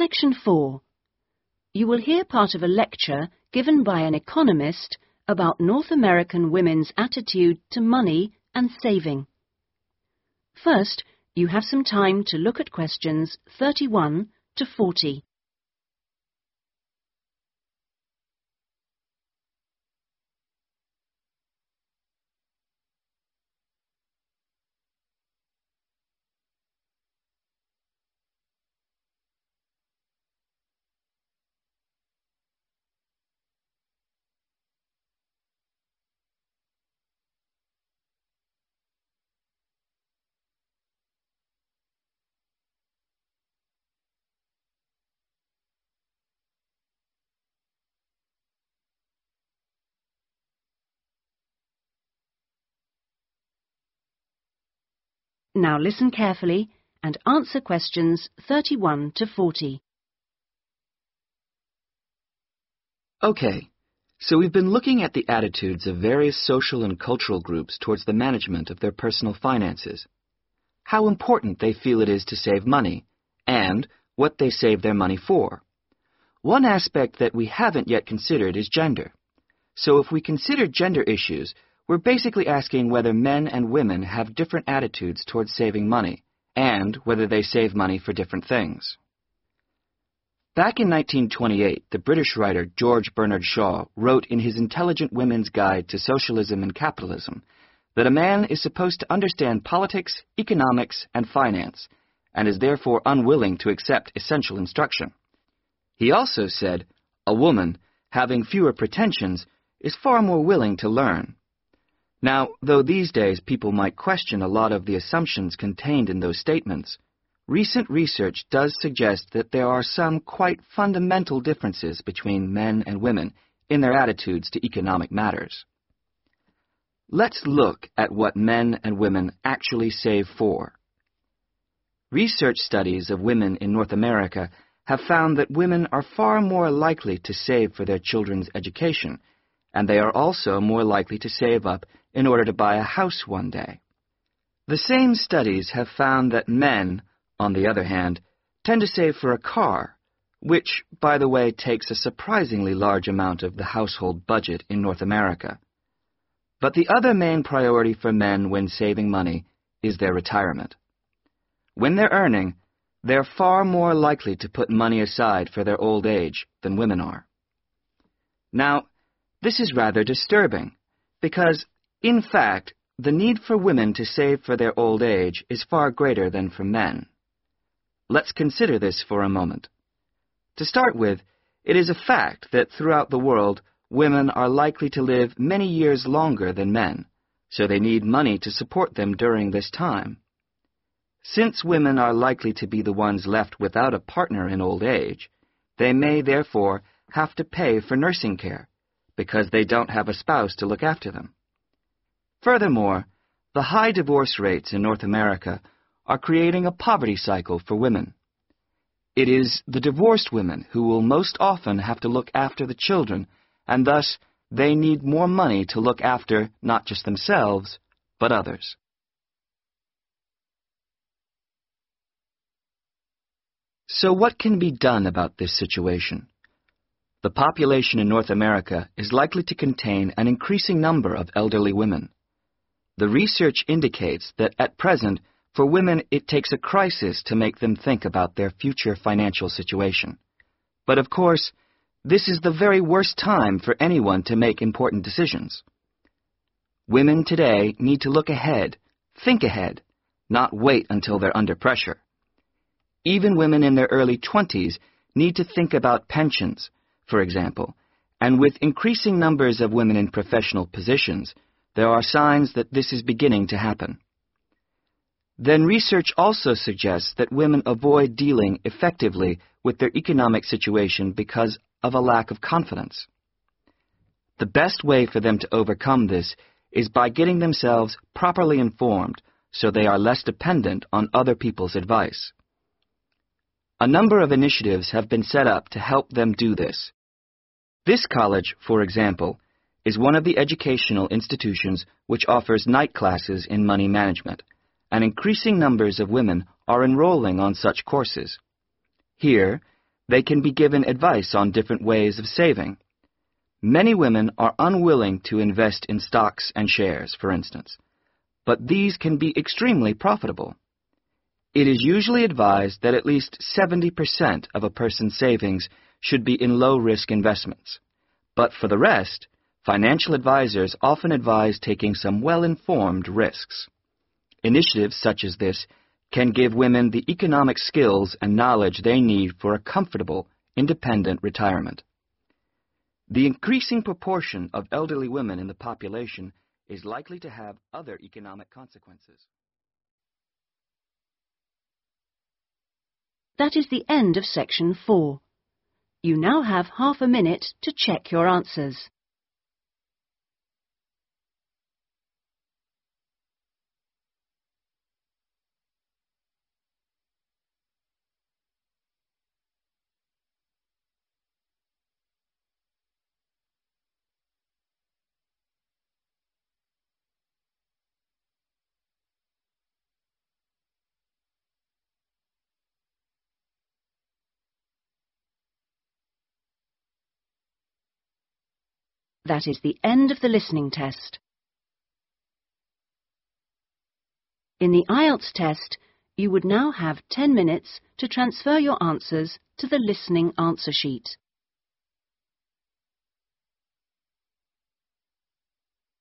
Section 4. You will hear part of a lecture given by an economist about North American women's attitude to money and saving. First, you have some time to look at questions 31 to 40. Now listen carefully and answer questions 31 to 40. Okay, so we've been looking at the attitudes of various social and cultural groups towards the management of their personal finances, how important they feel it is to save money, and what they save their money for. One aspect that we haven't yet considered is gender. So if we consider gender issues, we're basically asking whether men and women have different attitudes towards saving money, and whether they save money for different things. Back in 1928, the British writer George Bernard Shaw wrote in his Intelligent Women's Guide to Socialism and Capitalism that a man is supposed to understand politics, economics, and finance, and is therefore unwilling to accept essential instruction. He also said, a woman, having fewer pretensions, is far more willing to learn. Now, though these days people might question a lot of the assumptions contained in those statements, recent research does suggest that there are some quite fundamental differences between men and women in their attitudes to economic matters. Let's look at what men and women actually save for. Research studies of women in North America have found that women are far more likely to save for their children's education, and they are also more likely to save up in order to buy a house one day. The same studies have found that men, on the other hand, tend to save for a car, which, by the way, takes a surprisingly large amount of the household budget in North America. But the other main priority for men when saving money is their retirement. When they're earning, they're far more likely to put money aside for their old age than women are. Now, this is rather disturbing, because, in fact, the need for women to save for their old age is far greater than for men. Let's consider this for a moment. To start with, it is a fact that throughout the world, women are likely to live many years longer than men, so they need money to support them during this time. Since women are likely to be the ones left without a partner in old age, they may therefore have to pay for nursing care, because they don't have a spouse to look after them. Furthermore, the high divorce rates in North America are creating a poverty cycle for women. It is the divorced women who will most often have to look after the children, and thus they need more money to look after not just themselves, but others. So what can be done about this situation? The population in North America is likely to contain an increasing number of elderly women. The research indicates that at present, for women, it takes a crisis to make them think about their future financial situation. But of course, this is the very worst time for anyone to make important decisions. Women today need to look ahead, think ahead, not wait until they're under pressure. Even women in their early 20s need to think about pensions, for example, and with increasing numbers of women in professional positions, there are signs that this is beginning to happen. Then research also suggests that women avoid dealing effectively with their economic situation because of a lack of confidence. The best way for them to overcome this is by getting themselves properly informed so they are less dependent on other people's advice. A number of initiatives have been set up to help them do this. This college, for example, is one of the educational institutions which offers night classes in money management, and increasing numbers of women are enrolling on such courses. Here, They can be given advice on different ways of saving. Many women are unwilling to invest in stocks and shares, for instance, but these can be extremely profitable. It is usually advised that at least 70% of a person's savings should be in low-risk investments. But for the rest, financial advisors often advise taking some well-informed risks. Initiatives such as this can give women the economic skills and knowledge they need for a comfortable, independent retirement. The increasing proportion of elderly women in the population is likely to have other economic consequences. That is the end of section 4. You now have half a minute to check your answers. That is the end of the listening test. In the IELTS test, you would now have 10 minutes to transfer your answers to the listening answer sheet.